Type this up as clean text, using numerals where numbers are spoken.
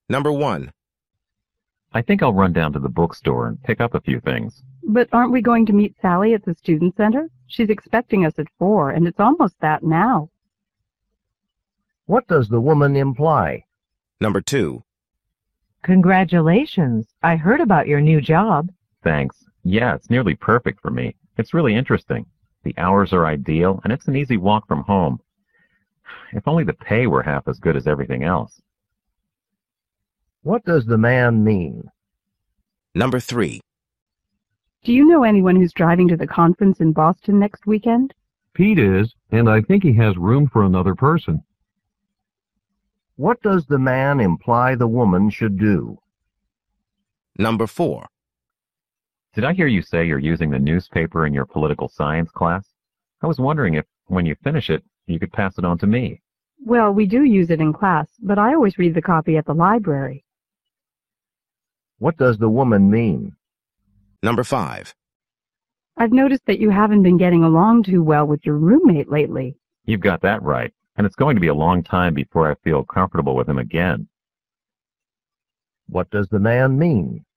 Number 1. I think I'll run down to the bookstore and pick up a few things. But aren't we going to meet Sally at the student center? She's expecting us at 4, and it's almost that now. What does the woman imply? Number 2. Congratulations. I heard about your new job. Thanks. Yeah, it's nearly perfect for me. It's really interesting. The hours are ideal, and it's an easy walk from home. If only the pay were half as good as everything else. What does the man mean? Number 3. Do you know anyone who's driving to the conference in Boston next weekend? Pete is, and I think he has room for another person. What does the man imply the woman should do? Number 4. Did I hear you say you're using the newspaper in your political science class? I was wondering if, when you finish it, you could pass it on to me. Well, we do use it in class, but I always read the copy at the library. What does the woman mean? Number 5. I've noticed that you haven't been getting along too well with your roommate lately. You've got that right, and it's going to be a long time before I feel comfortable with him again. What does the man mean?